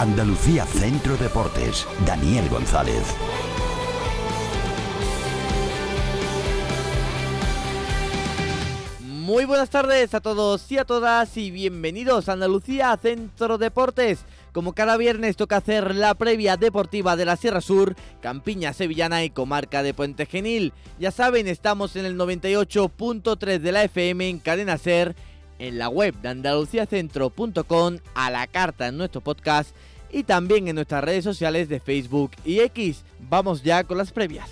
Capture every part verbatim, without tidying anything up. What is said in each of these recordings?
Andalucía Centro Deportes, Daniel González. Muy buenas tardes a todos y a todas y bienvenidos a Andalucía Centro Deportes. Como cada viernes toca hacer la previa deportiva de la Sierra Sur, Campiña Sevillana y comarca de Puente Genil. Ya saben, estamos en el noventa y ocho punto tres de la F M en Cadena Ser, en la web de andaluciacentro punto com, a la carta en nuestro podcast y también en nuestras redes sociales de Facebook y X. Vamos ya con las previas.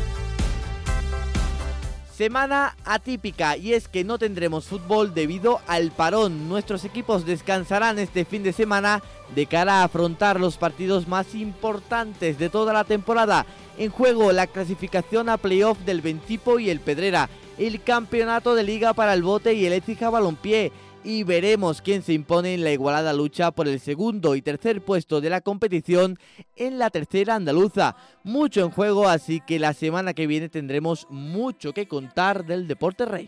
Semana atípica, y es que no tendremos fútbol debido al parón. Nuestros equipos descansarán este fin de semana de cara a afrontar los partidos más importantes de toda la temporada. En juego la clasificación a playoff del Bentipo y el Pedrera, el campeonato de liga para el Bote y el Écija Balompié, y veremos quién se impone en la igualada lucha por el segundo y tercer puesto de la competición en la tercera andaluza. Mucho en juego, así que la semana que viene tendremos mucho que contar del deporte rey.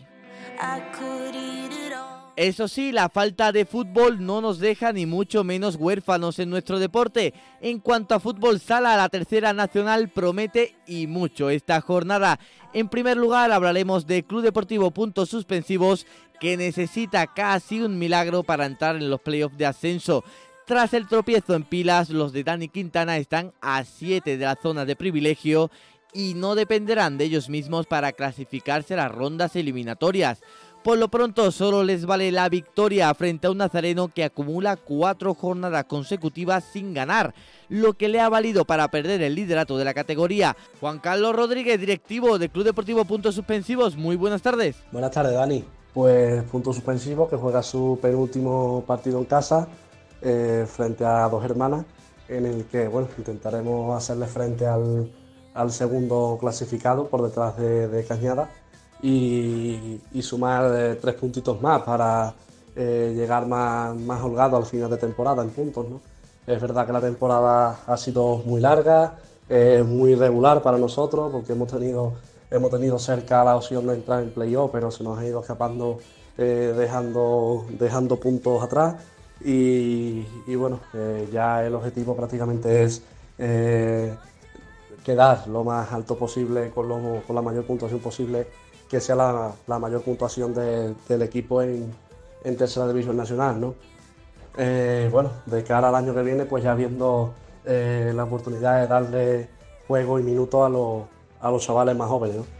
Eso sí, la falta de fútbol no nos deja ni mucho menos huérfanos en nuestro deporte. En cuanto a fútbol sala, la tercera nacional promete y mucho esta jornada. En primer lugar hablaremos de Club Deportivo Puntos Suspensivos, que necesita casi un milagro para entrar en los playoffs de ascenso. Tras el tropiezo en Pilas, los de Dani Quintana están a siete de la zona de privilegio y no dependerán de ellos mismos para clasificarse a las rondas eliminatorias. Por lo pronto solo les vale la victoria frente a un Nazareno que acumula cuatro jornadas consecutivas sin ganar, lo que le ha valido para perder el liderato de la categoría. Juan Carlos Rodríguez, directivo del Club Deportivo Puntos Suspensivos, muy buenas tardes. Buenas tardes, Dani. Pues Puntos Suspensivos, que juega su penúltimo partido en casa eh, frente a Dos Hermanas, en el que bueno, intentaremos hacerle frente al, al segundo clasificado por detrás de, de Cañada. Y, y sumar eh, tres puntitos más para eh, llegar más, más holgado al final de temporada en puntos, ¿no? Es verdad que la temporada ha sido muy larga, eh, muy irregular para nosotros, porque hemos tenido, hemos tenido cerca la opción de entrar en playoff, pero se nos ha ido escapando, eh, dejando, dejando puntos atrás. Y, y bueno, eh, ya el objetivo prácticamente es eh, quedar lo más alto posible, con, lo, con la mayor puntuación posible, que sea la, la mayor puntuación de, del equipo en, en tercera división nacional, ¿no? Eh, bueno, de cara al año que viene, pues ya viendo eh, la oportunidad de darle juego y minutos a los, a los chavales más jóvenes, ¿no?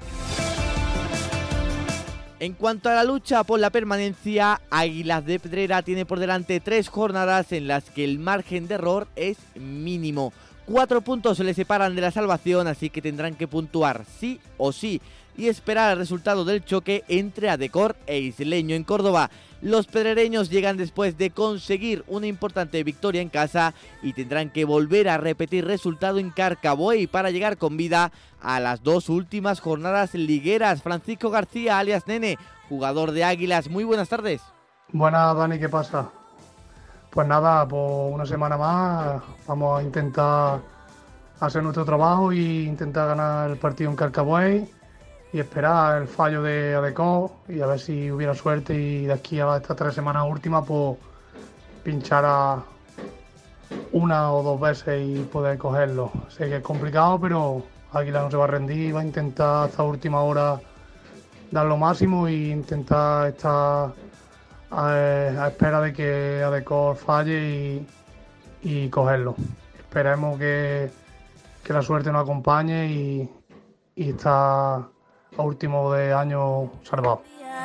En cuanto a la lucha por la permanencia, Águilas de Pedrera tiene por delante tres jornadas en las que el margen de error es mínimo. Cuatro puntos se le separan de la salvación, así que tendrán que puntuar sí o sí y esperar el resultado del choque entre Adecor e Isleño en Córdoba. Los pedrereños llegan después de conseguir una importante victoria en casa y tendrán que volver a repetir resultado en Carcabuey para llegar con vida a las dos últimas jornadas ligueras. Francisco García, alias Nene, jugador de Águilas, muy buenas tardes. Buenas, Dani, ¿qué pasa? Pues nada, por una semana más vamos a intentar hacer nuestro trabajo e intentar ganar el partido en Carcabuey y esperar el fallo de Adecor y a ver si hubiera suerte y de aquí a estas tres semanas últimas pues pinchar a una o dos veces y poder cogerlo. Sé que es complicado, pero Águila no se va a rendir, va a intentar hasta última hora dar lo máximo e intentar estar a, a espera de que Adecor falle y, y cogerlo. Esperemos que, que la suerte nos acompañe y, y está a último de año salvado.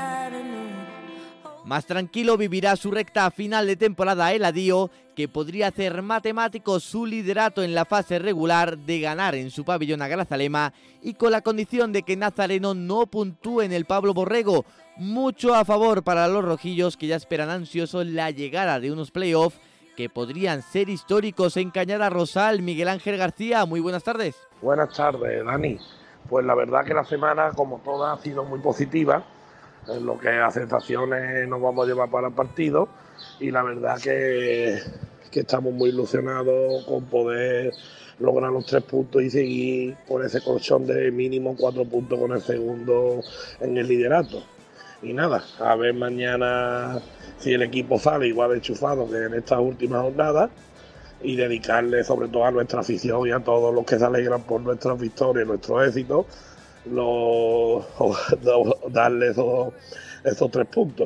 Más tranquilo vivirá su recta final de temporada el Adío, que podría hacer matemático su liderato en la fase regular de ganar en su pabellón a Grazalema y con la condición de que Nazareno no puntúe en el Pablo Borrego. Mucho a favor para los rojillos, que ya esperan ansiosos la llegada de unos playoffs que podrían ser históricos en Cañada Rosal. Miguel Ángel García, muy buenas tardes. Buenas tardes, Dani. Pues la verdad que la semana, como toda, ha sido muy positiva. En lo que a sensaciones nos vamos a llevar para el partido. Y la verdad que, que estamos muy ilusionados con poder lograr los tres puntos y seguir por ese colchón de mínimo cuatro puntos con el segundo en el liderato. Y nada, a ver mañana si el equipo sale igual de enchufado que en estas últimas jornadas. y dedicarle sobre todo a nuestra afición y a todos los que se alegran por nuestras victorias y nuestros éxitos, lo, darle esos, esos tres puntos.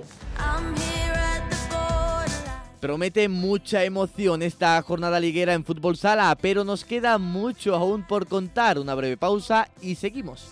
Promete mucha emoción esta jornada liguera en Fútbol Sala, pero nos queda mucho aún por contar. Una breve pausa y seguimos.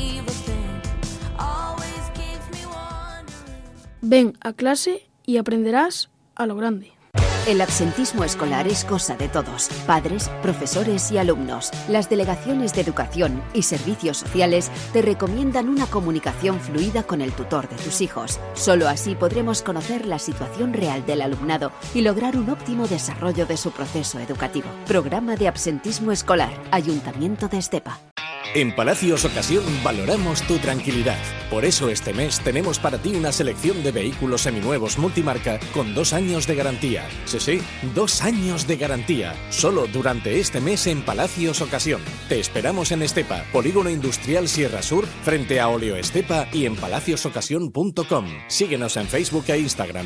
Ven a clase y aprenderás a lo grande. El absentismo escolar es cosa de todos, padres, profesores y alumnos. Las delegaciones de educación y servicios sociales te recomiendan una comunicación fluida con el tutor de tus hijos. Solo así podremos conocer la situación real del alumnado y lograr un óptimo desarrollo de su proceso educativo. Programa de absentismo escolar, Ayuntamiento de Estepa. En Palacios Ocasión valoramos tu tranquilidad. Por eso este mes tenemos para ti una selección de vehículos seminuevos multimarca con dos años de garantía. Sí, sí, dos años de garantía. Solo durante este mes en Palacios Ocasión. Te esperamos en Estepa, Polígono Industrial Sierra Sur, frente a Oleo Estepa y en palacios ocasión punto com. Síguenos en Facebook e Instagram.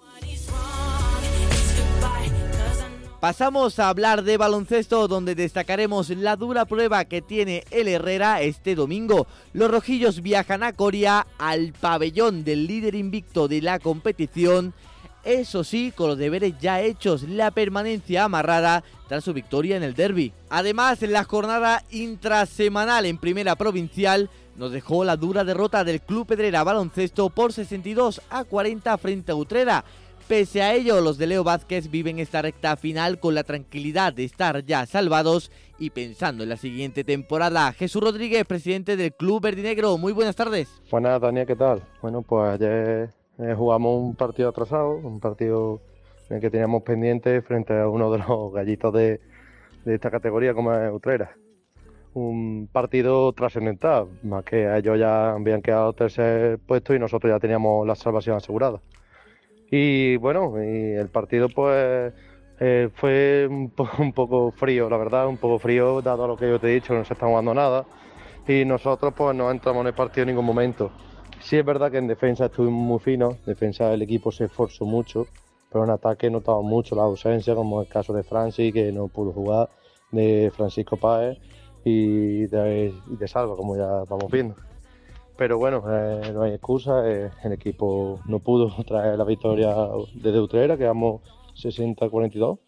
Pasamos a hablar de baloncesto, donde destacaremos la dura prueba que tiene el Herrera este domingo. Los rojillos viajan a Coria, al pabellón del líder invicto de la competición. Eso sí, con los deberes ya hechos, la permanencia amarrada tras su victoria en el derbi. Además, la jornada intrasemanal en Primera Provincial nos dejó la dura derrota del Club Pedrera Baloncesto por sesenta y dos a cuarenta frente a Utrera. Pese a ello, los de Leo Vázquez viven esta recta final con la tranquilidad de estar ya salvados y pensando en la siguiente temporada. Jesús Rodríguez, presidente del Club Verdinegro, muy buenas tardes. Buenas, Daniel, ¿qué tal? Bueno, pues ayer eh, jugamos un partido atrasado, un partido en el que teníamos pendiente frente a uno de los gallitos de, de esta categoría como es Utrera. Un partido trascendental, más que ellos ya habían quedado tercer puesto y nosotros ya teníamos la salvación asegurada. Y bueno, y el partido pues eh, fue un, po- un poco frío, la verdad, un poco frío dado lo que yo te he dicho, no se está jugando nada y nosotros pues no entramos en el partido en ningún momento. Sí es verdad que en defensa estuvimos muy finos, en defensa el equipo se esforzó mucho, pero en ataque notamos mucho la ausencia, como el caso de Francis, que no pudo jugar, de Francisco Páez y de, y de Salva, como ya vamos viendo. Pero bueno, eh, no hay excusa, eh, el equipo no pudo traer la victoria desde Utrera, quedamos sesenta a cuarenta y dos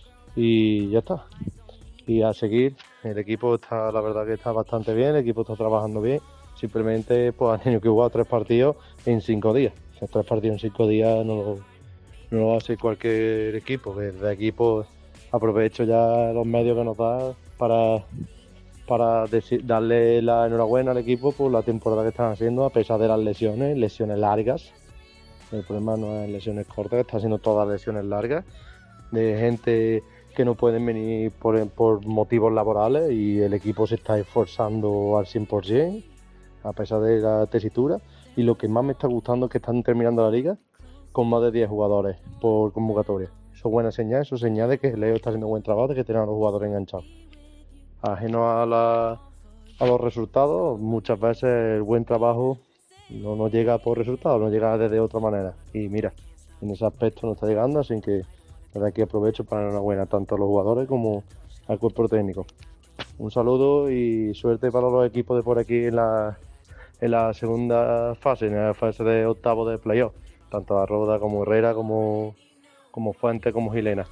y ya está. Y a seguir, el equipo está, la verdad que está bastante bien, el equipo está trabajando bien, simplemente pues han tenido que jugar tres partidos en cinco días. O sea, tres partidos en cinco días no lo, no lo hace cualquier equipo, que desde aquí pues aprovecho ya los medios que nos da para... para decir, darle la enhorabuena al equipo por la temporada que están haciendo a pesar de las lesiones, lesiones largas. El problema no es lesiones cortas, están haciendo todas lesiones largas, de gente que no pueden venir por, por motivos laborales y el equipo se está esforzando al cien por ciento a pesar de la tesitura. Y lo que más me está gustando es que están terminando la liga con más de diez jugadores por convocatoria. Eso es buena señal, eso es señal de que Leo está haciendo un buen trabajo, de que tiene a los jugadores enganchados. Ajeno a, la, a los resultados, muchas veces el buen trabajo no nos llega por resultados, no llega desde otra manera. Y mira, en ese aspecto no está llegando, así que desde aquí aprovecho para dar enhorabuena tanto a los jugadores como al cuerpo técnico. Un saludo y suerte para los equipos de por aquí en la, en la segunda fase, en la fase de octavo de playoff, tanto a Roda como Herrera, como, como Fuente, como Gilena.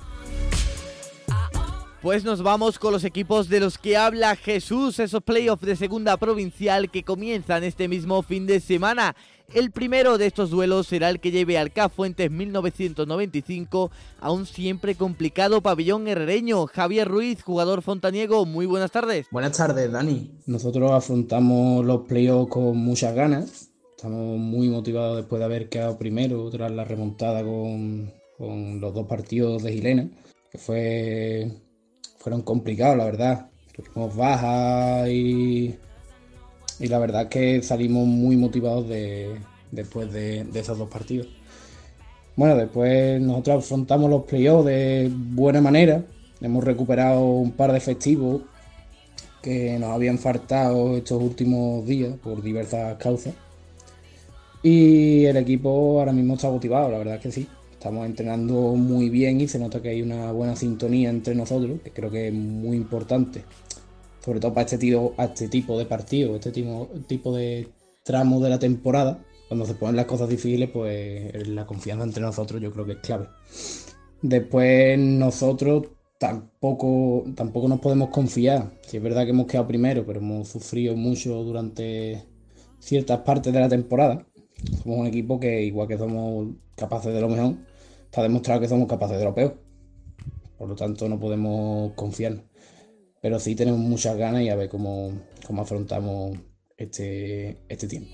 Pues nos vamos con los equipos de los que habla Jesús, esos playoffs de segunda provincial que comienzan este mismo fin de semana. El primero de estos duelos será el que lleve al C A Fuentes mil novecientos noventa y cinco a un siempre complicado pabellón herrereño. Javier Ruiz, jugador fontaniego, muy buenas tardes. Buenas tardes, Dani. Nosotros afrontamos los playoffs con muchas ganas. Estamos muy motivados después de haber quedado primero tras la remontada con, con los dos partidos de Gilena, que fue... fueron complicados, la verdad. Tuvimos bajas y, y la verdad es que salimos muy motivados de, después de, de esos dos partidos. Bueno, después nosotros afrontamos los playoffs de buena manera. Hemos recuperado un par de efectivos que nos habían faltado estos últimos días por diversas causas. Y el equipo ahora mismo está motivado, la verdad es que sí. Estamos entrenando muy bien y se nota que hay una buena sintonía entre nosotros, que creo que es muy importante, sobre todo para este tipo, a este tipo de partidos, este tipo, tipo de tramos de la temporada. Cuando se ponen las cosas difíciles, pues la confianza entre nosotros yo creo que es clave. Después nosotros tampoco, tampoco nos podemos confiar. Si es verdad que hemos quedado primero, pero hemos sufrido mucho durante ciertas partes de la temporada. Somos un equipo que, igual que somos capaces de lo mejor, está demostrado que somos capaces de lo peor. Por lo tanto, no podemos confiarnos. Pero sí tenemos muchas ganas y a ver cómo, cómo afrontamos este, este tiempo.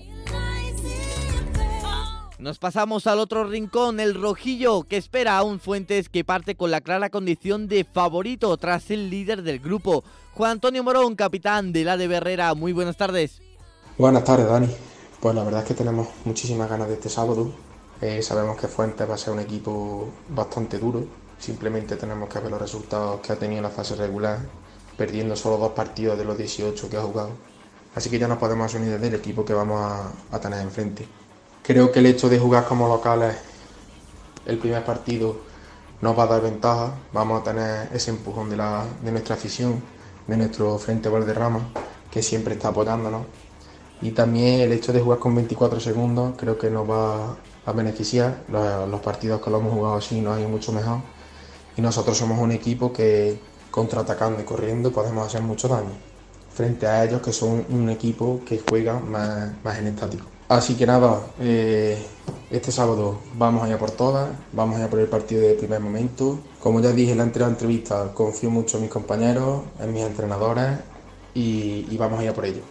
Nos pasamos al otro rincón, el rojillo, que espera a un Fuentes que parte con la clara condición de favorito tras el líder del grupo. Juan Antonio Morón, capitán del A D B Herrera, muy buenas tardes. Buenas tardes, Dani. Pues la verdad es que tenemos muchísimas ganas de este sábado. Eh, sabemos que Fuentes va a ser un equipo bastante duro. Simplemente tenemos que ver los resultados que ha tenido en la fase regular, perdiendo solo dos partidos de los dieciocho que ha jugado. Así que ya nos podemos asumir del equipo que vamos a, a tener enfrente. Creo que el hecho de jugar como locales el primer partido nos va a dar ventaja. Vamos a tener ese empujón de, la, de nuestra afición, de nuestro Frente Valderrama, que siempre está apoyándonos. Y también el hecho de jugar con veinticuatro segundos creo que nos va a beneficiar. Los, los partidos que lo hemos jugado así nos han ido mucho mejor. Y nosotros somos un equipo que, contraatacando y corriendo, podemos hacer mucho daño frente a ellos, que son un equipo que juega más, más en estático. Así que nada, eh, este sábado vamos allá por todas, vamos allá por el partido de primer momento. Como ya dije en la anterior entrevista, confío mucho en mis compañeros, en mis entrenadores y, y vamos allá por ello.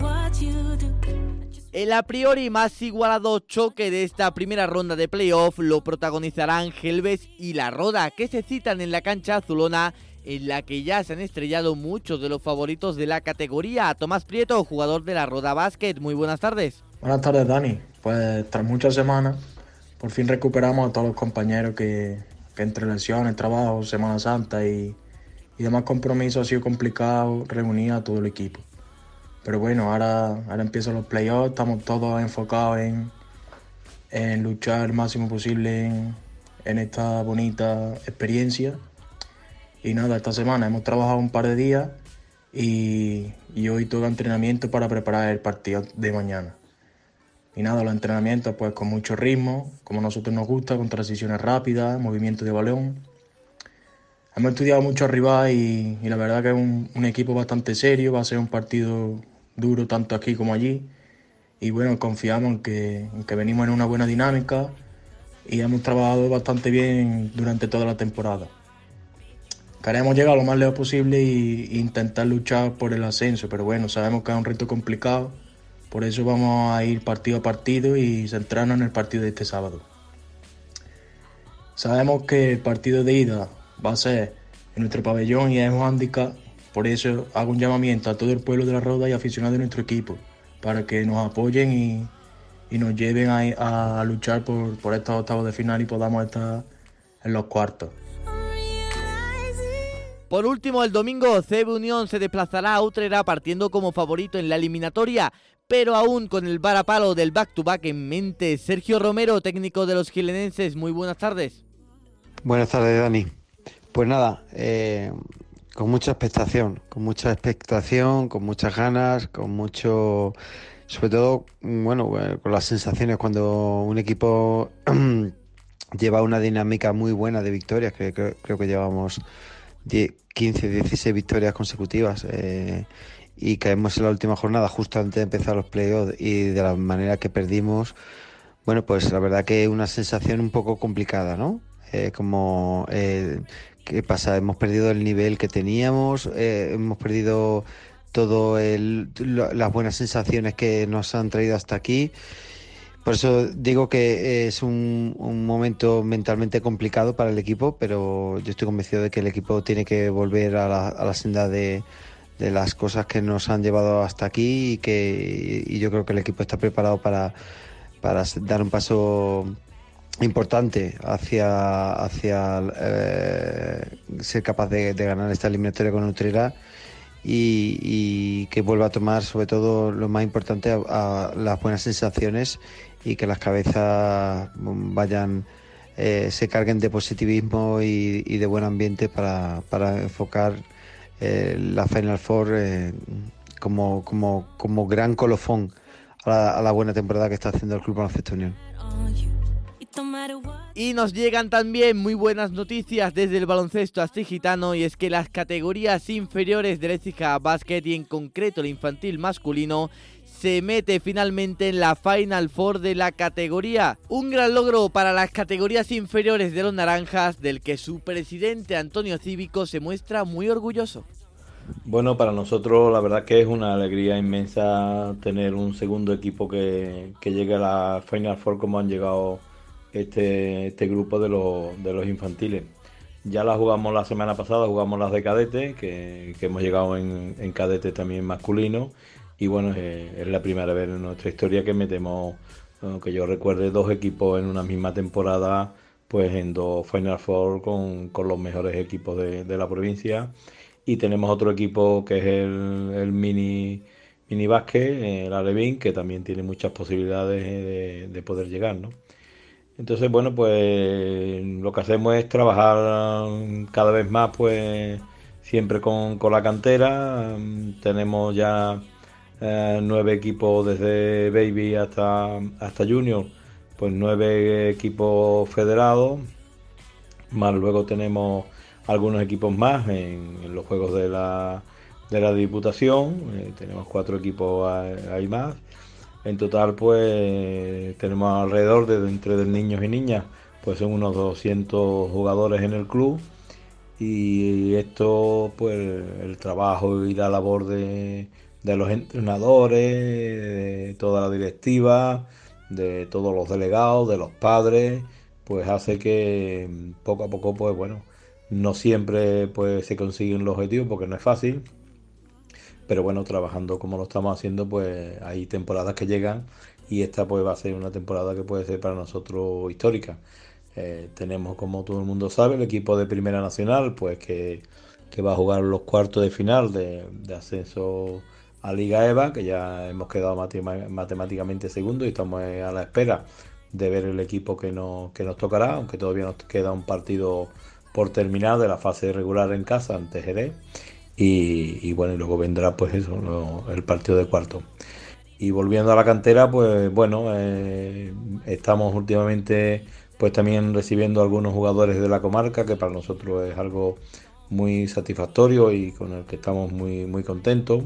El a priori más igualado choque de esta primera ronda de playoff lo protagonizarán Gelbes y La Roda, que se citan en la cancha azulona, en la que ya se han estrellado muchos de los favoritos de la categoría. Tomás Prieto, jugador de La Roda Básquet, muy buenas tardes. Buenas tardes, Dani. Pues tras muchas semanas, por fin recuperamos a todos los compañeros que, que entre lesiones, trabajo, Semana Santa y, y demás compromisos ha sido complicado reunir a todo el equipo. Pero bueno, ahora, ahora empiezan los playoffs, estamos todos enfocados en, en luchar el máximo posible en, en esta bonita experiencia. Y nada, esta semana hemos trabajado un par de días y, y hoy todo entrenamiento para preparar el partido de mañana. Y nada, los entrenamientos pues con mucho ritmo, como a nosotros nos gusta, con transiciones rápidas, movimiento de balón. Hemos estudiado mucho arriba y, y la verdad que es un, un equipo bastante serio, va a ser un partido duro tanto aquí como allí. Y bueno, confiamos en que, en que venimos en una buena dinámica y hemos trabajado bastante bien durante toda la temporada. Queremos llegar lo más lejos posible e intentar luchar por el ascenso, pero bueno, sabemos que es un reto complicado. Por eso vamos a ir partido a partido y centrarnos en el partido de este sábado. Sabemos que el partido de ida va a ser en nuestro pabellón y es un handicap. Por eso hago un llamamiento a todo el pueblo de La Roda y aficionados de nuestro equipo para que nos apoyen y, y nos lleven a, a luchar por, por estos octavos de final y podamos estar en los cuartos. Por último, el domingo, C B Unión se desplazará a Utrera partiendo como favorito en la eliminatoria, pero aún con el varapalo del back-to-back en mente. Sergio Romero, técnico de los gilenenses, muy buenas tardes. Buenas tardes, Dani. Pues nada, eh, con mucha expectación, con mucha expectación, con muchas ganas, con mucho, sobre todo, bueno, con las sensaciones cuando un equipo lleva una dinámica muy buena de victorias, que creo, creo que llevamos quince, dieciséis victorias consecutivas eh, y caemos en la última jornada justo antes de empezar los playoffs y de la manera que perdimos. Bueno, pues la verdad que una sensación un poco complicada, ¿no? Eh, como, eh, ¿qué pasa? Hemos perdido el nivel que teníamos, eh, hemos perdido todo el, lo, las buenas sensaciones que nos han traído hasta aquí. Por eso digo que es un, un momento mentalmente complicado para el equipo, pero yo estoy convencido de que el equipo tiene que volver a la, a la senda de, de las cosas que nos han llevado hasta aquí y que y yo creo que el equipo está preparado para, para dar un paso importante hacia, hacia eh, ser capaz de, de ganar esta eliminatoria con Utrera y, y que vuelva a tomar sobre todo lo más importante a, a las buenas sensaciones y que las cabezas vayan eh, se carguen de positivismo y, y de buen ambiente para, para enfocar eh, la Final Four eh, como, como, como gran colofón a la, a la buena temporada que está haciendo el Club Baloncesto Unión. Y nos llegan también muy buenas noticias desde el baloncesto astigitano, y es que las categorías inferiores del Écija Basket, y en concreto el infantil masculino, se mete finalmente en la Final Four de la categoría. Un gran logro para las categorías inferiores de los naranjas, del que su presidente Antonio Cívico se muestra muy orgulloso. Bueno, para nosotros la verdad que es una alegría inmensa tener un segundo equipo que, que llegue a la Final Four como han llegado este, este grupo de los, de los infantiles. Ya las jugamos la semana pasada, jugamos las de cadete, que, que hemos llegado en, en cadete también masculino, y bueno, es, es la primera vez en nuestra historia que metemos, que yo recuerde, dos equipos en una misma temporada, pues en dos Final Four con, con los mejores equipos de, de la provincia. Y tenemos otro equipo que es el, el mini, mini básquet, el Alevín, que también tiene muchas posibilidades de, de poder llegar, ¿no? Entonces, bueno, pues lo que hacemos es trabajar cada vez más, pues siempre con, con la cantera. Tenemos ya eh, nueve equipos desde Baby hasta, hasta Junior, pues nueve equipos federados, más luego tenemos algunos equipos más en, en los juegos de la, de la Diputación, eh, tenemos cuatro equipos ahí más. En total, pues tenemos alrededor de entre de niños y niñas, pues son unos doscientos jugadores en el club, y esto, pues el trabajo y la labor de, de los entrenadores, de toda la directiva, de todos los delegados, de los padres, pues hace que poco a poco, pues bueno, no siempre pues se consiguen los objetivos porque no es fácil, pero bueno, trabajando como lo estamos haciendo, pues hay temporadas que llegan, y esta pues va a ser una temporada que puede ser para nosotros histórica. Eh, tenemos, como todo el mundo sabe, el equipo de Primera Nacional, pues que, que va a jugar los cuartos de final de, de ascenso a Liga EVA, que ya hemos quedado matem- matemáticamente segundo y estamos a la espera de ver el equipo que nos, que nos tocará, aunque todavía nos queda un partido por terminar de la fase regular en casa ante Jerez, y, y bueno, y luego vendrá pues eso, lo, el partido de cuarto. Y volviendo a la cantera, pues bueno, eh, estamos últimamente pues también recibiendo algunos jugadores de la comarca, que para nosotros es algo muy satisfactorio y con el que estamos muy, muy contentos.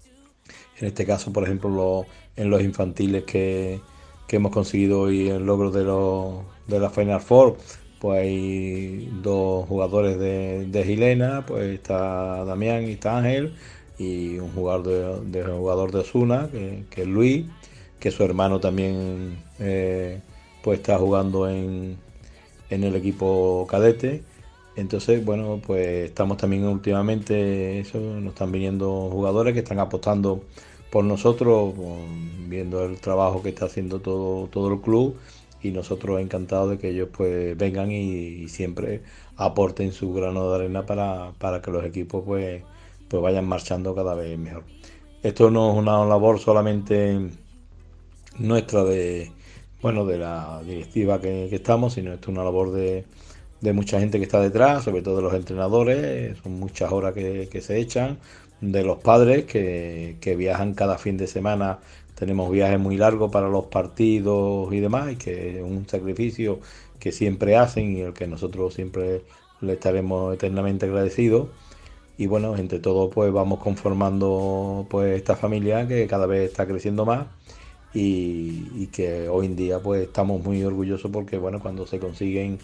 En este caso, por ejemplo, lo, en los infantiles que, que hemos conseguido hoy el logro de, los, de la Final Four, pues hay dos jugadores de, de Gilena, pues está Damián y está Ángel, y un jugador de, de jugador de Osuna, que, que es Luis, que su hermano también eh, pues está jugando en, en el equipo cadete. Entonces, bueno, pues estamos también últimamente, eso, nos están viniendo jugadores que están apostando por nosotros, viendo el trabajo que está haciendo todo, todo el club, y nosotros encantados de que ellos pues vengan y, y siempre aporten su grano de arena para, para que los equipos pues, pues vayan marchando cada vez mejor. Esto no es una labor solamente nuestra de, bueno, de la directiva que, que estamos, sino esto es una labor de, de mucha gente que está detrás, sobre todo de los entrenadores, son muchas horas que, que se echan, de los padres que, que viajan cada fin de semana. Tenemos viajes muy largos para los partidos y demás, y que es un sacrificio que siempre hacen y el que nosotros siempre le estaremos eternamente agradecidos. Y bueno, entre todos pues vamos conformando pues esta familia que cada vez está creciendo más, y, y que hoy en día pues estamos muy orgullosos porque bueno, cuando se consiguen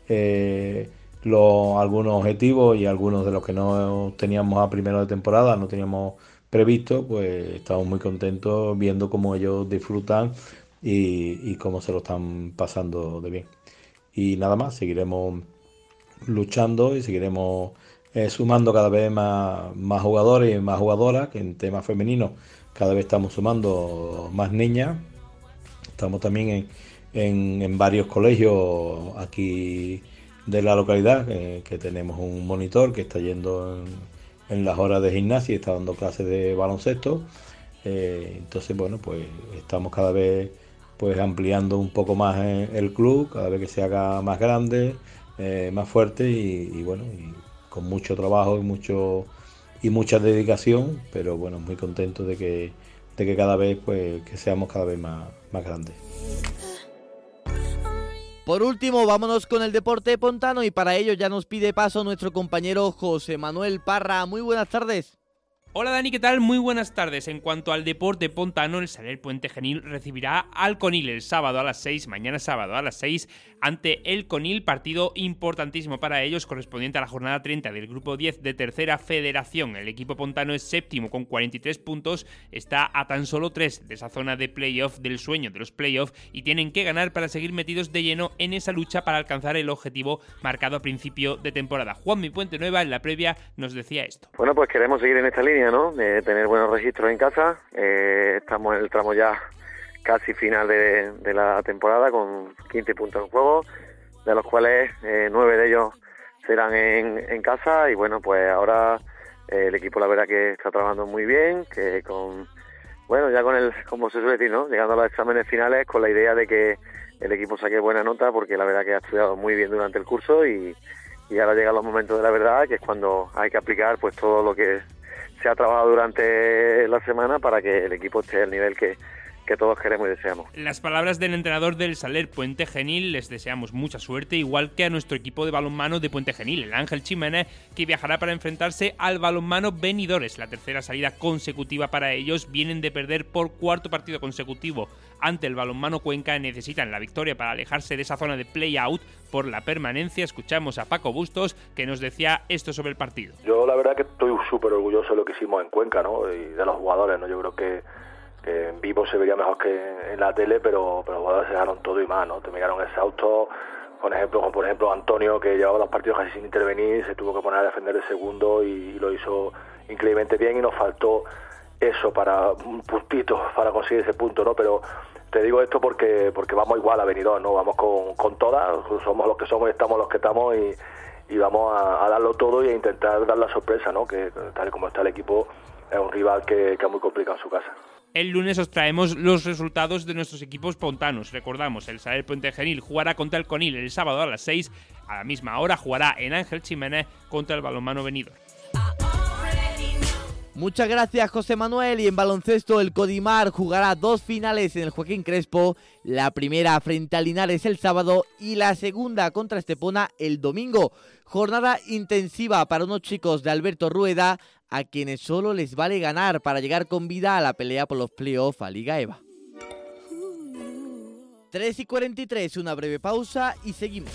eh, los, algunos objetivos, y algunos de los que no teníamos a primero de temporada, no teníamos previsto, pues estamos muy contentos viendo cómo ellos disfrutan y, y cómo se lo están pasando de bien. Y nada más, seguiremos luchando y seguiremos eh, sumando cada vez más, más jugadores y más jugadoras, que en temas femeninos cada vez estamos sumando más niñas. Estamos también en, en, en varios colegios aquí de la localidad, que, que tenemos un monitor que está yendo en, en las horas de gimnasia y está dando clases de baloncesto. Eh, entonces, bueno, pues estamos cada vez pues ampliando un poco más eh, el club, cada vez que se haga más grande, eh, más fuerte y, y bueno, y con mucho trabajo y mucho y mucha dedicación, pero bueno, muy contento de que de que cada vez pues que seamos cada vez más, más grandes. Por último, vámonos con el deporte pontano y para ello ya nos pide paso nuestro compañero José Manuel Parra. Muy buenas tardes. Hola Dani, ¿qué tal? Muy buenas tardes. En cuanto al deporte pontano, el Saler Puente Genil recibirá al Conil el sábado a las seis, mañana sábado a las seis, ante el Conil, partido importantísimo para ellos, correspondiente a la jornada treinta del grupo diez de Tercera Federación. El equipo pontano es séptimo con cuarenta y tres puntos, está a tan solo tres de esa zona de playoff, del sueño de los playoff, y tienen que ganar para seguir metidos de lleno en esa lucha para alcanzar el objetivo marcado a principio de temporada. Juanmi Puente Nueva en la previa nos decía esto. Bueno, pues queremos seguir en esta línea, ¿no? De tener buenos registros en casa. Eh, estamos en el tramo ya casi final de, de la temporada con quince puntos en juego, de los cuales eh, nueve de ellos serán en, en casa y bueno, pues ahora eh, el equipo la verdad que está trabajando muy bien, que con, bueno, ya con el, como se suele decir, ¿no? Llegando a los exámenes finales con la idea de que el equipo saque buena nota porque la verdad que ha estudiado muy bien durante el curso y, y ahora llegan los momentos de la verdad, que es cuando hay que aplicar pues todo lo que se ha trabajado durante la semana para que el equipo esté al nivel que, que todos queremos y deseamos. Las palabras del entrenador del Saler Puente Genil, les deseamos mucha suerte, igual que a nuestro equipo de balonmano de Puente Genil, el Ángel Ximénez, que viajará para enfrentarse al balonmano Benidorm, la tercera salida consecutiva para ellos. Vienen de perder por cuarto partido consecutivo ante el balonmano Cuenca, necesitan la victoria para alejarse de esa zona de play-out por la permanencia. Escuchamos a Paco Bustos, que nos decía esto sobre el partido. Yo la verdad que estoy súper orgulloso de lo que hicimos en Cuenca, ¿no? Y de los jugadores, ¿no? Yo creo que, que en vivo se vería mejor que en la tele, pero, pero los jugadores se dejaron todo y más, ¿no? Terminaron exhaustos, con ejemplo, como por ejemplo Antonio, que llevaba dos partidos casi sin intervenir, se tuvo que poner a defender el segundo y, y lo hizo increíblemente bien y nos faltó eso para un puntito para conseguir ese punto, ¿no? Pero te digo esto porque porque vamos igual a Benidorm, ¿no? Vamos con, con todas, somos los que somos y estamos los que estamos y, y vamos a, a darlo todo y a intentar dar la sorpresa, ¿no? Que tal y como está el equipo es un rival que, que es muy complicado en su casa. El lunes os traemos los resultados de nuestros equipos pontanos. Recordamos, el Saler Puente Genil jugará contra el Conil el sábado a las seis. A la misma hora jugará en Ángel Ximénez contra el balonmano Benidorm. Muchas gracias, José Manuel. Y en baloncesto, el Codimar jugará dos finales en el Joaquín Crespo. La primera frente a Linares el sábado y la segunda contra Estepona el domingo. Jornada intensiva para unos chicos de Alberto Rueda, a quienes solo les vale ganar para llegar con vida a la pelea por los playoffs a Liga E V A. tres y cuarenta y tres, una breve pausa y seguimos.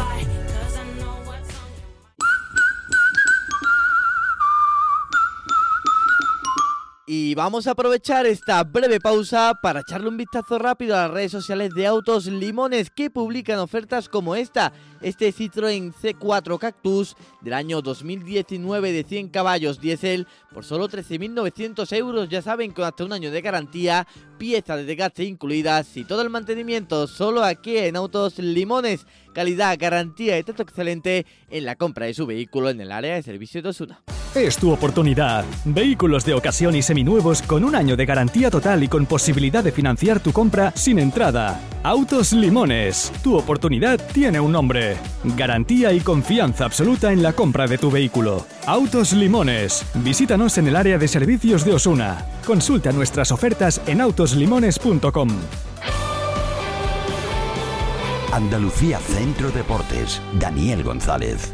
Y vamos a aprovechar esta breve pausa para echarle un vistazo rápido a las redes sociales de Autos Limones, que publican ofertas como esta. Este Citroën C cuatro Cactus del año dos mil diecinueve de cien caballos diésel por solo trece mil novecientos euros. Ya saben, con hasta un año de garantía, piezas de desgaste incluidas y todo el mantenimiento solo aquí en Autos Limones. Calidad, garantía y trato excelente en la compra de su vehículo en el área de servicio de Osuna. Es tu oportunidad. Vehículos de ocasión y seminuevos con un año de garantía total y con posibilidad de financiar tu compra sin entrada. Autos Limones. Tu oportunidad tiene un nombre. Garantía y confianza absoluta en la compra de tu vehículo. Autos Limones. Visítanos en el área de servicios de Osuna. Consulta nuestras ofertas en autos limones punto com. Andalucía Centro Deportes. Daniel González.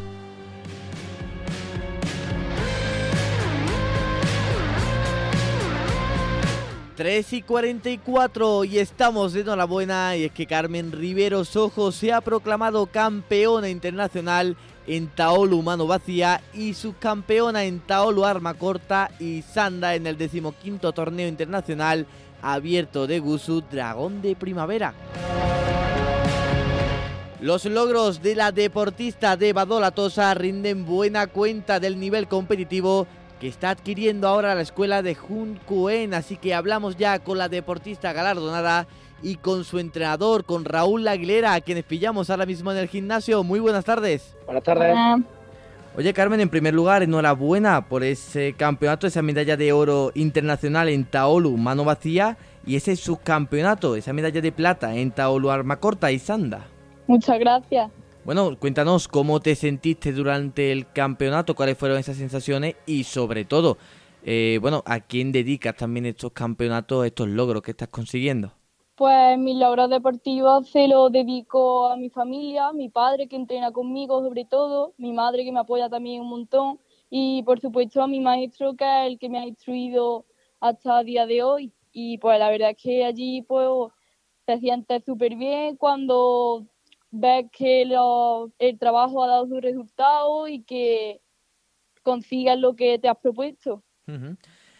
tres y cuarenta y cuatro y estamos de enhorabuena, y es que Carmen Rivero Sojo se ha proclamado campeona internacional en Taolu mano vacía y subcampeona en Taolu arma corta y sanda en el decimoquinto torneo internacional abierto de Gusu Dragón de Primavera. Los logros de la deportista de Badola Tosa rinden buena cuenta del nivel competitivo que está adquiriendo ahora la escuela de Juncuen, así que hablamos ya con la deportista galardonada y con su entrenador, con Raúl Aguilera, a quienes pillamos ahora mismo en el gimnasio. Muy buenas tardes. Buenas tardes. Hola. Oye, Carmen, en primer lugar, enhorabuena por ese campeonato, esa medalla de oro internacional en Taolu mano vacía, y ese subcampeonato, esa medalla de plata en tabla arma corta y sanda. Muchas gracias. Bueno, cuéntanos cómo te sentiste durante el campeonato, cuáles fueron esas sensaciones y sobre todo, eh, bueno, ¿a quién dedicas también estos campeonatos, estos logros que estás consiguiendo? Pues mis logros deportivos se los dedico a mi familia, mi padre que entrena conmigo sobre todo, mi madre que me apoya también un montón y por supuesto a mi maestro que es el que me ha instruido hasta el día de hoy. Y pues la verdad es que allí pues te sientes súper bien cuando ves que lo, el trabajo ha dado sus resultados y que consigas lo que te has propuesto. Uh-huh.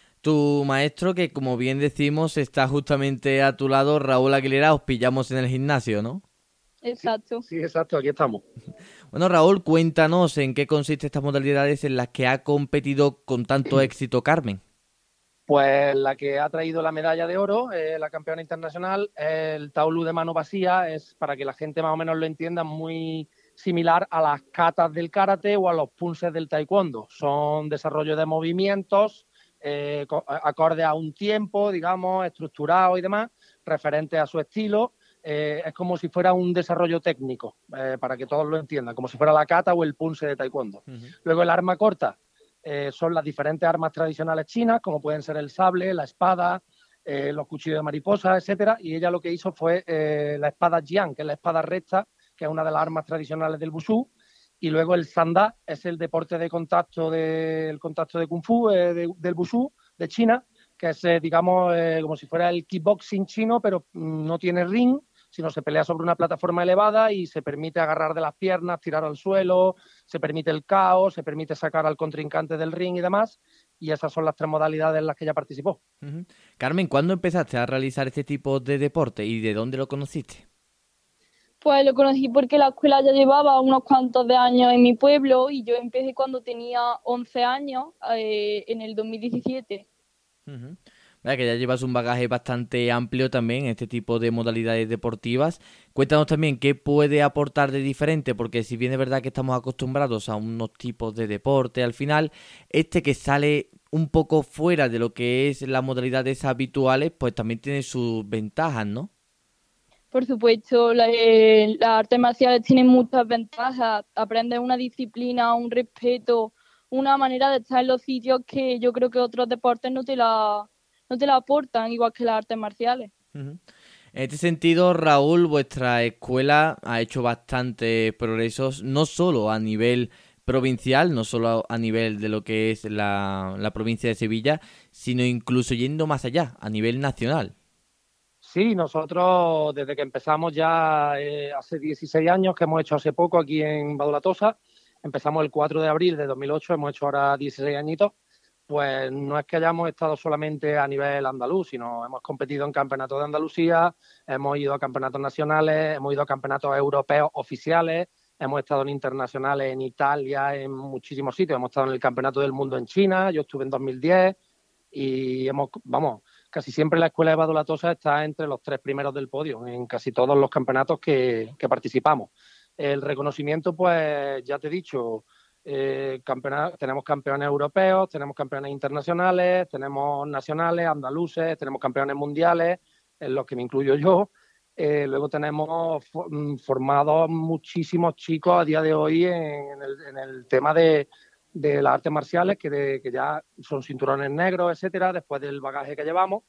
Tu maestro, que como bien decimos, está justamente a tu lado, Raúl Aguilera, os pillamos en el gimnasio, ¿no? Exacto. Sí, exacto, aquí estamos. Bueno, Raúl, cuéntanos en qué consisten estas modalidades en las que ha competido con tanto éxito Carmen. Pues la que ha traído la medalla de oro, eh, la campeona internacional, el taolu de mano vacía, es, para que la gente más o menos lo entienda, muy similar a las katas del karate o a los punses del taekwondo. Son desarrollo de movimientos eh, acorde a un tiempo, digamos, estructurado y demás, referente a su estilo. Eh, es como si fuera un desarrollo técnico, eh, para que todos lo entiendan, como si fuera la kata o el punse de taekwondo. Uh-huh. Luego el arma corta. Eh, son las diferentes armas tradicionales chinas, como pueden ser el sable, la espada, eh, los cuchillos de mariposa, etcétera. Y ella lo que hizo fue eh, la espada jian, que es la espada recta, que es una de las armas tradicionales del wushu. Y luego el sanda es el deporte de contacto de, el contacto de kung fu eh, de, del wushu de China, que es, eh, digamos, eh, como si fuera el kickboxing chino, pero mm, no tiene ring, sino se pelea sobre una plataforma elevada y se permite agarrar de las piernas, tirar al suelo, se permite el caos, se permite sacar al contrincante del ring y demás, y esas son las tres modalidades en las que ella participó. Uh-huh. Carmen, ¿cuándo empezaste a realizar este tipo de deporte y de dónde lo conociste? Pues lo conocí porque la escuela ya llevaba unos cuantos de años en mi pueblo y yo empecé cuando tenía once años, eh, en el dos mil diecisiete. Uh-huh. Vaya, que ya llevas un bagaje bastante amplio también en este tipo de modalidades deportivas. Cuéntanos también qué puede aportar de diferente, porque si bien es verdad que estamos acostumbrados a unos tipos de deporte, al final, este que sale un poco fuera de lo que es las modalidades habituales, pues también tiene sus ventajas, ¿no? Por supuesto, la, eh, las artes marciales tienen muchas ventajas. Aprendes una disciplina, un respeto, una manera de estar en los sitios que yo creo que otros deportes no te la... no te la aportan, igual que las artes marciales. Uh-huh. En este sentido, Raúl, vuestra escuela ha hecho bastantes progresos, no solo a nivel provincial, no solo a nivel de lo que es la, la provincia de Sevilla, sino incluso yendo más allá, a nivel nacional. Sí, nosotros desde que empezamos ya eh, hace dieciséis años, que hemos hecho hace poco aquí en Badolatosa, empezamos el cuatro de abril de dos mil ocho, hemos hecho ahora dieciséis añitos. Pues no es que hayamos estado solamente a nivel andaluz, sino hemos competido en campeonatos de Andalucía, hemos ido a campeonatos nacionales, hemos ido a campeonatos europeos oficiales, hemos estado en internacionales en Italia, en muchísimos sitios, hemos estado en el Campeonato del Mundo en China, yo estuve en dos mil diez y hemos, vamos, casi siempre la escuela de Badolatosa está entre los tres primeros del podio en casi todos los campeonatos que, que participamos. El reconocimiento, pues ya te he dicho, Eh, tenemos campeones europeos, tenemos campeones internacionales, tenemos nacionales, andaluces, tenemos campeones mundiales, en los que me incluyo yo. Eh, luego tenemos for, formados muchísimos chicos a día de hoy en el, en el tema de, de las artes marciales, que, de, que ya son cinturones negros, etcétera, después del bagaje que llevamos.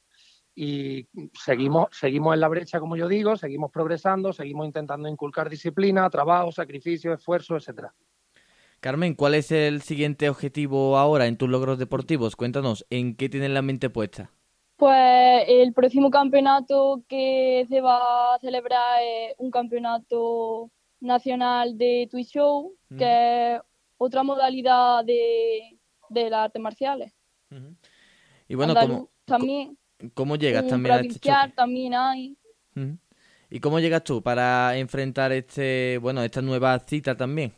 Y seguimos, seguimos en la brecha, como yo digo, seguimos progresando, seguimos intentando inculcar disciplina, trabajo, sacrificio, esfuerzo, etcétera. Carmen, ¿cuál es el siguiente objetivo ahora en tus logros deportivos? Cuéntanos, ¿en qué tienes la mente puesta? Pues el próximo campeonato que se va a celebrar es un campeonato nacional de Tui Show, mm. que es otra modalidad de, de las artes marciales. Uh-huh. Y bueno, Andaluz, ¿cómo, también, ¿cómo llegas un también a este choque? También hay. Uh-huh. ¿Y cómo llegas tú para enfrentar este, bueno, esta nueva cita también?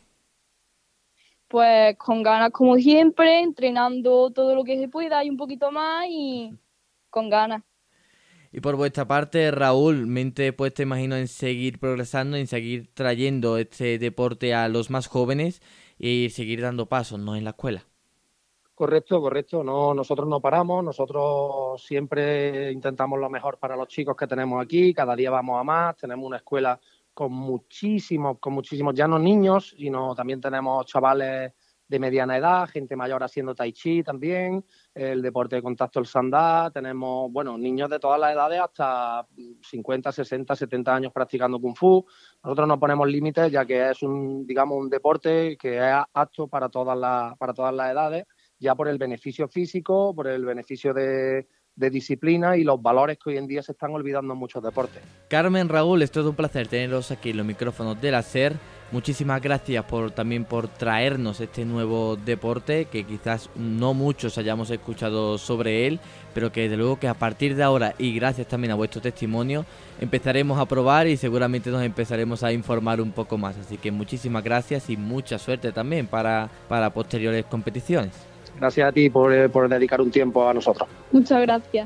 Pues con ganas como siempre, entrenando todo lo que se pueda y un poquito más y con ganas. Y por vuestra parte, Raúl, mente puesta, imagino, en seguir progresando, en seguir trayendo este deporte a los más jóvenes y seguir dando pasos, ¿no?, en la escuela. Correcto, correcto. No, nosotros no paramos, nosotros siempre intentamos lo mejor para los chicos que tenemos aquí, cada día vamos a más, tenemos una escuela con muchísimos, con muchísimos ya no niños, sino también tenemos chavales de mediana edad, gente mayor haciendo tai chi también, el deporte de contacto, el sandá, tenemos, bueno, niños de todas las edades hasta cincuenta, sesenta, setenta años practicando kung fu. Nosotros no ponemos límites, ya que es un, digamos, un deporte que es apto para todas las, para todas las edades, ya por el beneficio físico, por el beneficio de, de disciplina y los valores que hoy en día se están olvidando en muchos deportes. Carmen, Raúl, es todo un placer teneros aquí en los micrófonos de la SER. Muchísimas gracias por también por traernos este nuevo deporte, que quizás no muchos hayamos escuchado sobre él, pero que desde luego que a partir de ahora, y gracias también a vuestro testimonio, empezaremos a probar y seguramente nos empezaremos a informar un poco más. Así que muchísimas gracias y mucha suerte también para, para posteriores competiciones. Gracias a ti por, por dedicar un tiempo a nosotros. Muchas gracias.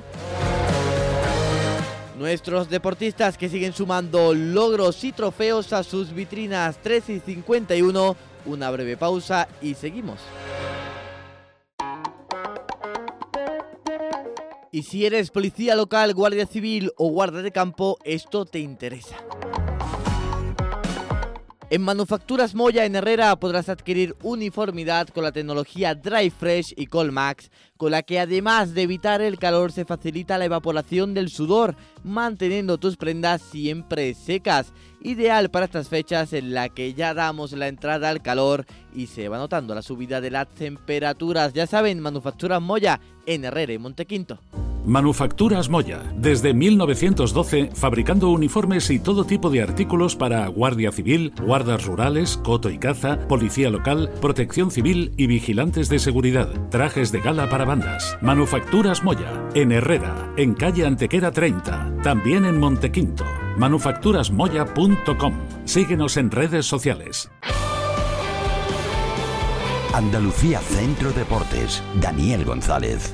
Nuestros deportistas que siguen sumando logros y trofeos a sus vitrinas. Trece y cincuenta y uno, una breve pausa y seguimos. Y si eres policía local, guardia civil o guardia de campo, esto te interesa. En Manufacturas Moya en Herrera podrás adquirir uniformidad con la tecnología Dry Fresh y Colmax, con la que además de evitar el calor se facilita la evaporación del sudor, manteniendo tus prendas siempre secas. Ideal para estas fechas en la que ya damos la entrada al calor y se va notando la subida de las temperaturas. Ya saben, Manufacturas Moya en Herrera y Montequinto. Manufacturas Moya, desde mil novecientos doce, fabricando uniformes y todo tipo de artículos para Guardia Civil, guardas rurales, coto y caza, policía local, protección civil y vigilantes de seguridad. Trajes de gala para bandas. Manufacturas Moya, en Herrera, en calle Antequera treinta, también en Montequinto. manufacturas moya punto com. Síguenos en redes sociales. Andalucía Centro Deportes, Daniel González.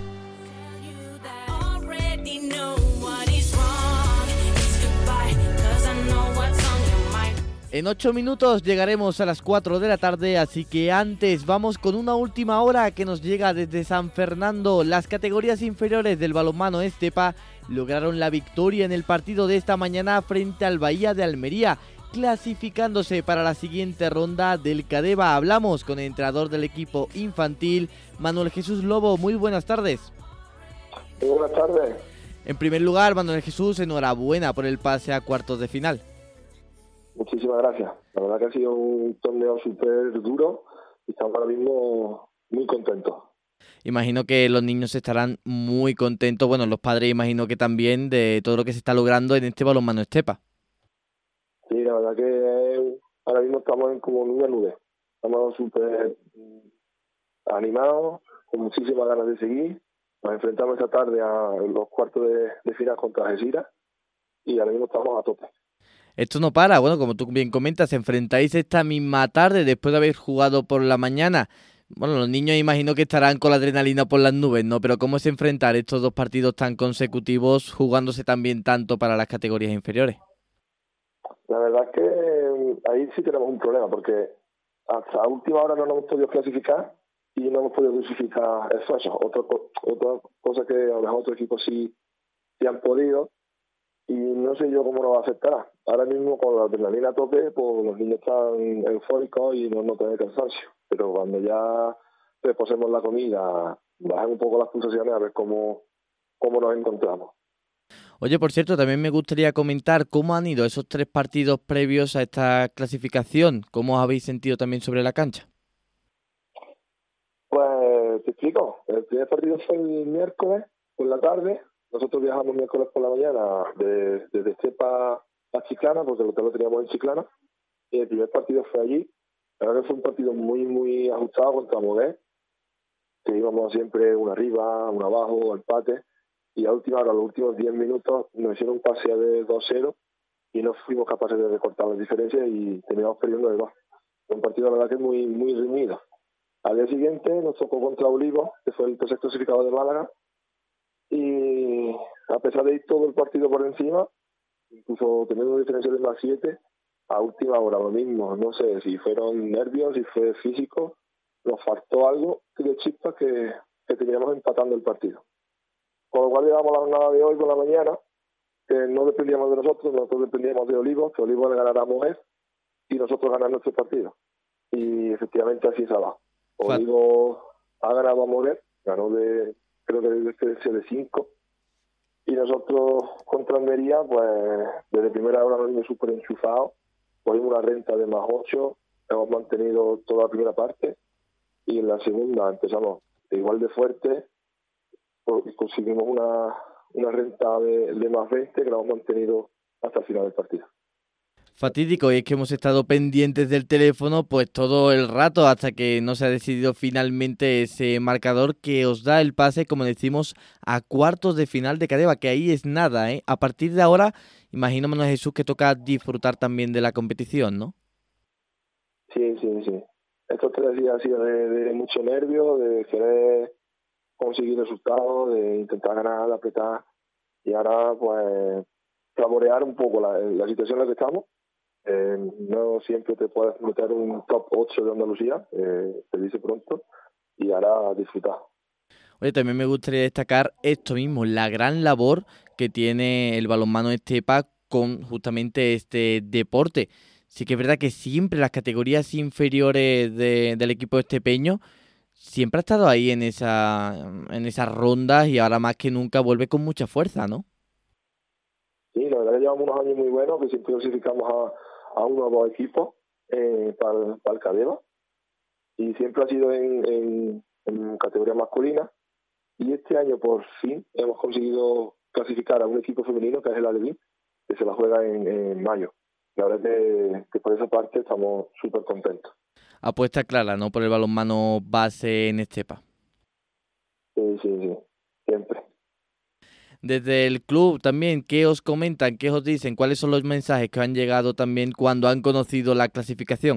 En ocho minutos llegaremos a las cuatro de la tarde, así que antes vamos con una última hora que nos llega desde San Fernando. Las categorías inferiores del balonmano Estepa lograron la victoria en el partido de esta mañana frente al Bahía de Almería, clasificándose para la siguiente ronda del Cadeva. Hablamos con el entrenador del equipo infantil, Manuel Jesús Lobo. Muy buenas tardes. Muy buenas tardes. En primer lugar, Manuel Jesús, enhorabuena por el pase a cuartos de final. Muchísimas gracias. La verdad que ha sido un torneo súper duro y estamos ahora mismo muy contentos. Imagino que los niños estarán muy contentos, bueno, los padres imagino que también, de todo lo que se está logrando en este balonmano Estepa. Sí, la verdad que ahora mismo estamos en como en una nube. Estamos súper animados, con muchísimas ganas de seguir. Nos enfrentamos esta tarde a los cuartos de, de final contra Algeciras y ahora mismo estamos a tope. Esto no para, bueno, como tú bien comentas, enfrentáis esta misma tarde después de haber jugado por la mañana. Bueno, los niños imagino que estarán con la adrenalina por las nubes, ¿no? Pero ¿cómo es enfrentar estos dos partidos tan consecutivos jugándose también tanto para las categorías inferiores? La verdad es que ahí sí tenemos un problema, porque hasta última hora no nos hemos podido clasificar y no hemos podido clasificar esfuerzos. Otra, otra cosa que a lo mejor otros equipos sí, sí han podido. Y no sé yo cómo nos va a afectar. Ahora mismo con la adrenalina a tope, pues los niños están eufóricos y no notan el cansancio. Pero cuando ya reposemos la comida, bajen un poco las pulsaciones a ver cómo, cómo nos encontramos. Oye, por cierto, también me gustaría comentar cómo han ido esos tres partidos previos a esta clasificación. ¿Cómo os habéis sentido también sobre la cancha? Pues te explico. El primer partido fue el miércoles por la tarde. Nosotros viajamos miércoles por la mañana de, desde Estepa a Chiclana, porque el hotel lo teníamos en Chiclana, y el primer partido fue allí. La verdad que fue un partido muy, muy ajustado contra Moguer, que íbamos siempre una arriba, una abajo, empate, y a última hora, los últimos diez minutos, nos hicieron un pase de dos cero y no fuimos capaces de recortar las diferencias y terminamos perdiendo de dos. Fue un partido, la verdad, que muy, muy reñido. Al día siguiente nos tocó contra Olivo, que fue el tercer clasificado de Málaga, y a pesar de ir todo el partido por encima, incluso teniendo una diferencia de más siete, a última hora lo mismo. No sé si fueron nervios, si fue físico, nos faltó algo de chispa que, que teníamos empatando el partido. Con lo cual llegamos a la jornada de hoy por la mañana, que no dependíamos de nosotros, nosotros dependíamos de Olivos, que Olivos le ganara a Moguer y nosotros ganar nuestro partido. Y efectivamente así se va. Olivos ha ganado a Moguer, ganó de, creo que de de cinco. Y nosotros contra Almería, pues desde primera hora nos vimos súper enchufados, cogimos una renta de más ocho, hemos mantenido toda la primera parte y en la segunda empezamos igual de fuerte, pues conseguimos una, una renta de, de más veinte que la hemos mantenido hasta el final del partido. Fatídico, y es que hemos estado pendientes del teléfono pues todo el rato hasta que no se ha decidido finalmente ese marcador que os da el pase, como decimos, a cuartos de final de Cadeva, que ahí es nada, ¿eh? A partir de ahora, imagino, Manuel Jesús, que toca disfrutar también de la competición, ¿no? Sí, sí, sí. Estos tres días han sido de, de mucho nervio, de querer conseguir resultados, de intentar ganar, de apretar, y ahora pues saborear un poco la, la situación en la que estamos. Eh, no siempre te puedes meter un top ocho de Andalucía, eh, te dice pronto, y ahora disfrutar. Oye, también me gustaría destacar esto mismo, la gran labor que tiene el balonmano Estepa con justamente este deporte. Sí que es verdad que siempre las categorías inferiores de, del equipo estepeño siempre ha estado ahí en esa en esas rondas y ahora más que nunca vuelve con mucha fuerza, ¿no? Sí, la verdad que llevamos unos años muy buenos, que siempre clasificamos a, a uno o dos equipos eh, para, para el Cadeva, y siempre ha sido en, en, en categoría masculina, y este año por fin hemos conseguido clasificar a un equipo femenino que es el Alevín, que se la juega en, en mayo. La verdad que, que por esa parte estamos súper contentos. Apuesta clara, ¿no?, por el balonmano base en Estepa. Sí, sí, sí, siempre. Desde el club también, ¿qué os comentan? ¿Qué os dicen? ¿Cuáles son los mensajes que han llegado también cuando han conocido la clasificación?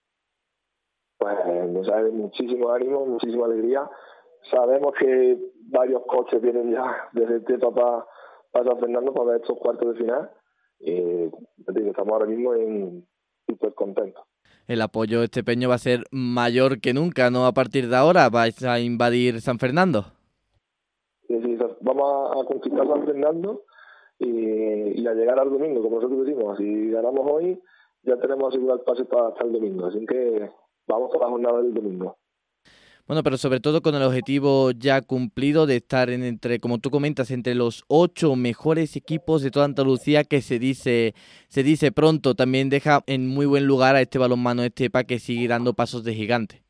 Pues mensajes de muchísimo ánimo, muchísima alegría. Sabemos que varios coches vienen ya desde Estepa para, para San Fernando para ver estos cuartos de final. Y estamos ahora mismo en súper contentos. El apoyo estepeño va a ser mayor que nunca, ¿no? A partir de ahora vais a invadir San Fernando. Sí, sí, vamos a conquistar San Fernando y, y a llegar al domingo, como nosotros decimos. Si ganamos hoy, ya tenemos asegurado el pase para hasta el domingo. Así que vamos a la jornada del domingo. Bueno, pero sobre todo con el objetivo ya cumplido de estar en entre, como tú comentas, entre los ocho mejores equipos de toda Andalucía, que se dice se dice pronto. También deja en muy buen lugar a este balonmano Estepa, que sigue dando pasos de gigante.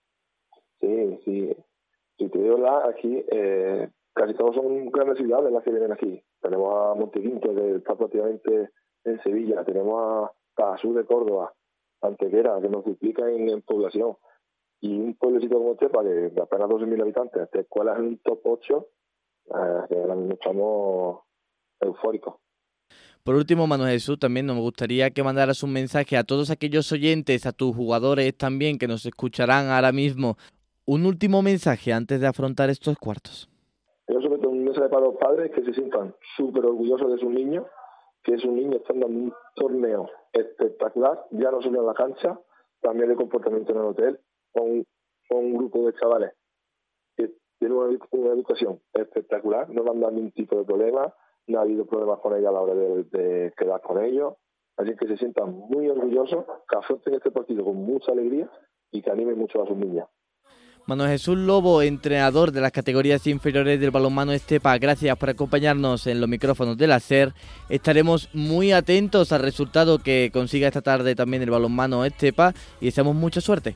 Sí, sí. Si te digo la, aquí, eh, casi todos son grandes ciudades las que vienen aquí. Tenemos a Montequinto, que está prácticamente en Sevilla. Tenemos a, a sur de Córdoba, Antequera, que nos duplica en, en población. Y un pueblecito como Estepa, que de apenas doce mil habitantes, esta escuela es un top ocho, eh, que ahora mismo estamos eufóricos. Por último, Manuel Jesús, también nos gustaría que mandaras un mensaje a todos aquellos oyentes, a tus jugadores también, que nos escucharán ahora mismo. Un último mensaje antes de afrontar estos cuartos. Yo sobre todo un mensaje para los padres, que se sientan súper orgullosos de sus niños, que sus niños están dando un torneo espectacular, ya no solo en la cancha, también de comportamiento en el hotel, con, con un grupo de chavales que tienen una, una educación espectacular, no le han dado ningún tipo de problema, no ha habido problemas con ella a la hora de, de quedar con ellos, así que se sientan muy orgullosos, que afronten este partido con mucha alegría y que animen mucho a sus niñas. Manuel Jesús Lobo, entrenador de las categorías inferiores del balonmano Estepa, gracias por acompañarnos en los micrófonos de la SER. Estaremos muy atentos al resultado que consiga esta tarde también el balonmano Estepa y deseamos mucha suerte.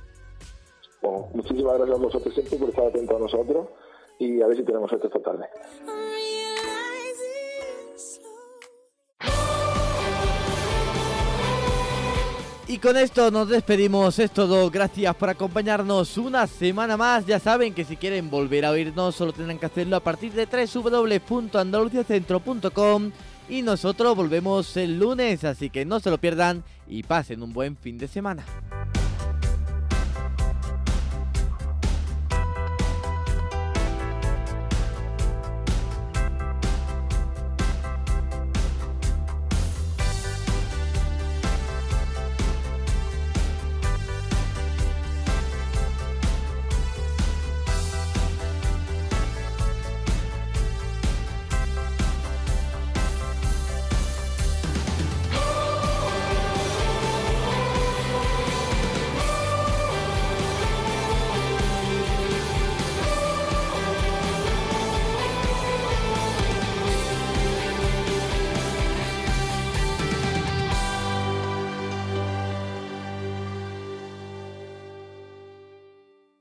Bueno, muchísimas gracias a vosotros siempre por estar atentos a nosotros y a ver si tenemos suerte esta tarde. Y con esto nos despedimos, es todo, gracias por acompañarnos una semana más. Ya saben que si quieren volver a oírnos solo tendrán que hacerlo a partir de doble u doble u doble u punto andaluciacentro punto com y nosotros volvemos el lunes, así que no se lo pierdan y pasen un buen fin de semana.